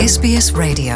SBS Radio.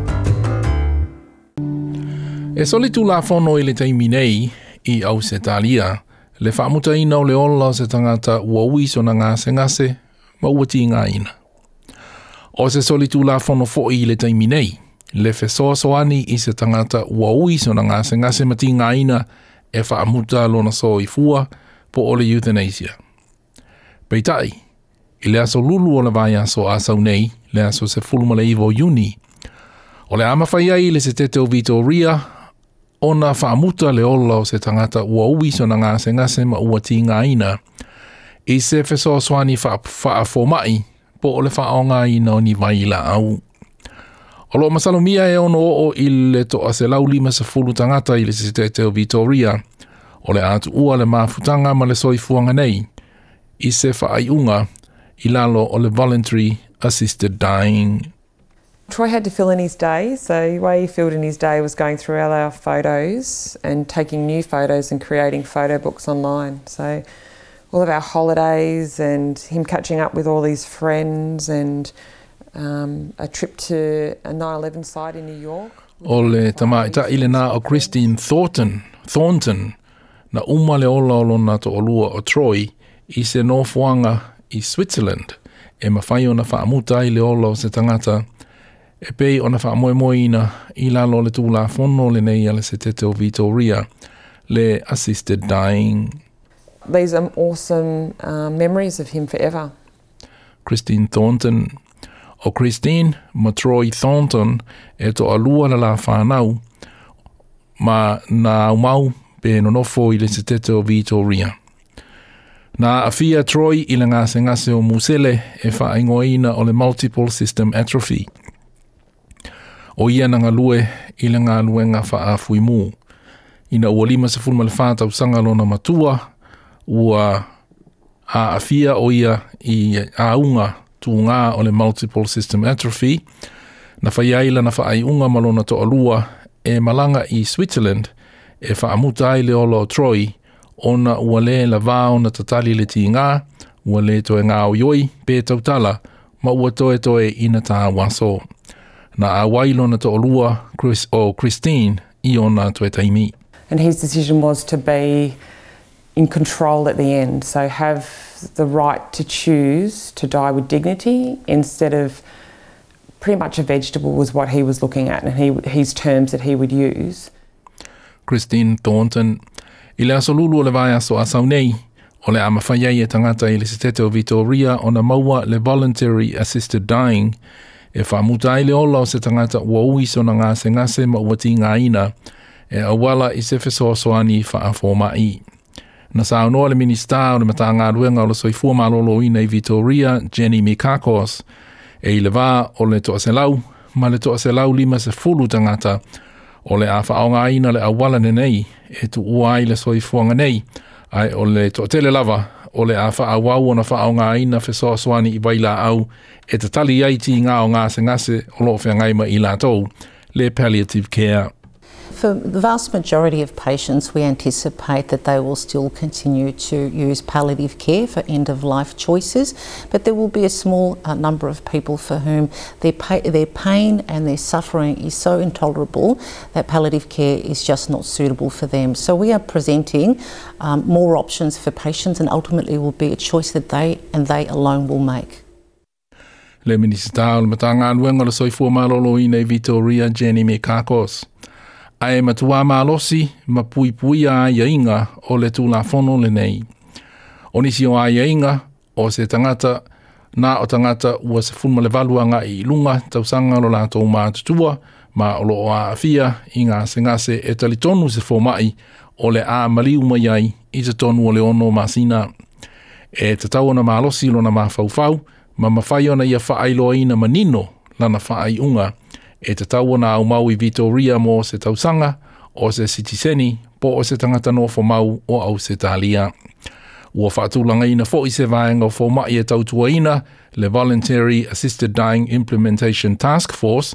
E soli tu la fono I le taimi nei I Ausetalia, le whaamutaina o le ola se tangata ua uiso na ngase ma ua ti ngā ina. O se soli tu la fono fo I le taimi nei, le whesoa soani I se tangata ua uiso na ngase ma ti ngā ina e whaamuta lona so I fua po o le euthanasia. Peitai, I le aso lulu o le vai aso asau nei, le aso se fuluma le iwo Juni. O le amawhai ai le se tete o Vitoria, ona whaamuta le ola o se tangata ua uiso na ngase ma ua ti ngā ina, I se whesoa swani whaafomai po o le whaonga ina o ni vai la au. O lo masalomia e ono o I le toa se lau lima se fulu tangata I le se tete o Vitoria, o le atu ua le mafutanga ma le soifuanga nei, I se whaaiunga I lalo o le voluntary assisted dying. Troy had to fill in his day, so the way he filled in his day was going through all our photos and taking new photos and creating photo books online. So all of our holidays and him catching up with all his friends and a trip to a 9/11 site in New York. O le tamaita I le nā o Christine Thornton, na uma le ola o lona to olua o Troy I se nofuanga I Switzerland, e mawhai o na whaamuta I le ola o se tangata, e pei o na whaamoemoina I lalo le tūla whono le nei ale se tete o Vitoria, le assisted dying. These are awesome memories of him forever. Christine Thornton. O Christine, ma Troy Thornton, e to alua la whanau, ma na umau pe nonofo I le se tete o Vitoria. Na afia Troy I le ngase o musele e whaingoina o le multiple system atrophy. O ia na ngalue I le ngā luenga whaafui mū. Ina ua lima se fulma le whātau sangalona matua, ua a afia o ia I aunga tu ngā o le multiple system atrophy, na whaiaila na whaaiunga malona to alua e malanga I Switzerland e whaamuta I le olo o Troy, ona ua le la vāo na tatali le ti ngā, ua le toe ngā o ioi, pē tautala, ma ua toe ina tā waso. Na a wailo na to olua Christine I ona toe taimi. And his decision was to be in control at the end, so have the right to choose to die with dignity instead of pretty much a vegetable was what he was looking at and his terms that he would use. Christine Thornton. I le aso lulu o le vai aso asau nei, o le amawhaiai e tangata I le se tete o Vitoria o na maua le voluntary assisted dying, e whaamuta I le ola o se tangata ua uiso na ngase ma ua ti ngā ina, e awala I se whesoa soani whaafomai. Na saunoa le minista o le mata ngā ruenga o le soifua malolo ina I Vitoria, Jenny Mikakos, e I le vā o le toa se lau, ma le toa se lau lima se fulu tangata, o le a whaonga ina le awala nei, e tu uai le soifuanga nei, ai o le to tele lava, o le a whaawau o na whaonga ina whesoa soani I waila au, e te tali ai ti ngā o ngase o lo whiangaima I la tau, le palliative care. For the vast majority of patients, we anticipate that they will still continue to use palliative care for end-of-life choices, but there will be a small number of people for whom their pain and their suffering is so intolerable that palliative care is just not suitable for them. So we are presenting more options for patients, and ultimately will be a choice that they alone will make. Le minista o le matanga luenga le soifua malolo I nei Vitoria, Jenny Mikakos. Ai matua malosi ma pui a iainga o le tūla whono le nei. O nisi o a iainga o se tangata, nā o tangata ua se fulma le valuanga I lunga tausanga lo la tō mātutua, ma o lo o a awhia I ngase e talitonu se fōmai o le a maliu mai ai I te tonu o le ono masina. E te tau na malosi lo na mawhauwhau, ma mawhai ona ia whaailoa ina manino lana whaaiunga, e te tau na au mau I Vitoria mo se tausanga, o se sitiseni, po o se tangata no fo mau o au se talia. Ua whaatulanga ina fo I se vaenga o fo mai e tautua ina, le Voluntary Assisted Dying Implementation Task Force,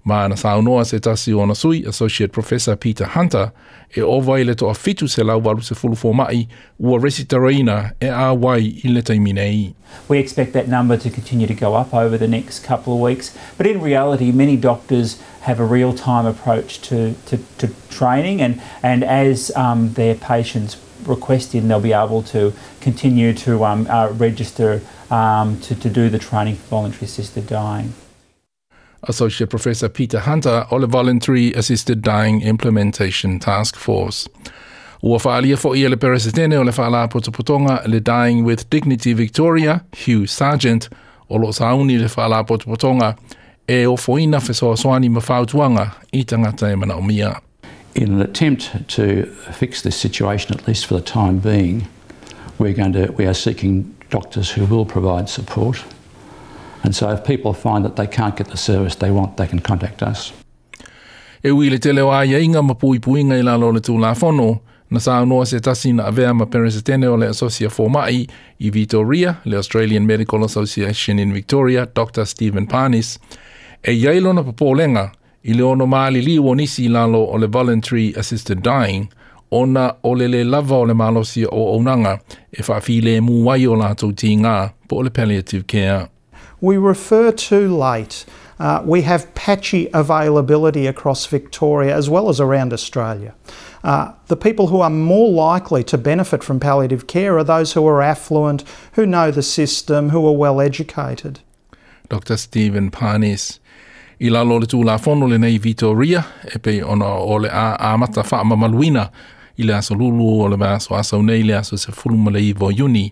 Ma na saunoa se tasi ona sui, Associate Professor Peter Hunter, e ova le toa fitu se lau walu se fulu mai ua resitaraina e a wai I le taiminei. We expect that number to continue to go up over the next couple of weeks. But in reality, many doctors have a real-time approach to training, and as their patients request in, they'll be able to continue to register to do the training for voluntary assisted dying. Associate Professor Peter Hunter o le Voluntary Assisted Dying Implementation Task Force. Ua whaalia fo ia le peresetene o le whaala potopotonga le Dying with Dignity Victoria, Hugh Sargent, o lo sauni le whaala potopotonga, e o foina whesoa soani mawhautuanga I tangata e mana o mia. In an attempt to fix this situation, at least for the time being, we are seeking doctors who will provide support. And so if people find that they can't get the service they want, they can contact us. E ui le tele o aia inga mapuipuinga I lalo le tūlafono, na saunoa se tasi na avea ma peresetene o le asosia formai I Victoria, le Australian Medical Association in Victoria, Dr. Stephen Parnis, e iailo na papolenga I le ono maali liwo nisi lalo o le Voluntary Assisted Dying, ona o le lava o le malosia o onanga e whaafile mu wai o lātou ti ngā po le palliative care. We refer too late. We have patchy availability across Victoria as well as around Australia. The people who are more likely to benefit from palliative care are those who are affluent, who know the system, who are well educated. Dr. Stephen Parnis. I lalo le tūlafono le nei Victoria, e pe ona o le a mata whaama maluina I le aso lulu o le vaso aso nei le aso se fuluma le iwo Juni.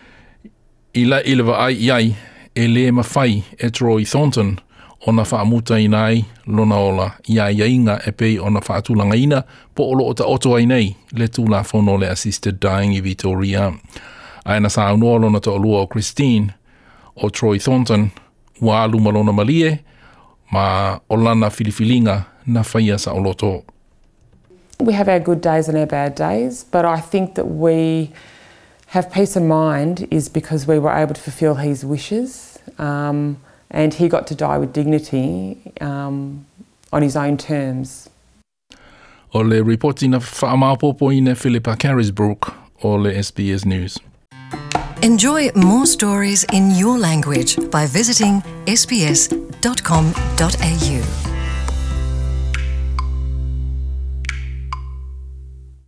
I le wa ai iai, e le mawhai e Troy Thornton, ona whaamuta I nai, lona ola, ia inga e pei ona whaatulanga ina, po olo o ta oto ai nei, le tūlafono le Assisted Dying I Victoria. Aina sa unua lona ta olua o Christine, o Troy Thornton, ua aluma lona malie, ma olana filifilinga na whaia sa oloto. We have our good days and our bad days, but I think that we have peace of mind is because we were able to fulfil his wishes, and he got to die with dignity on his own terms. O le reporti na whaamapopo ina Philippa Carisbrook o le SBS News. Enjoy more stories in your language by visiting sbs.com.au.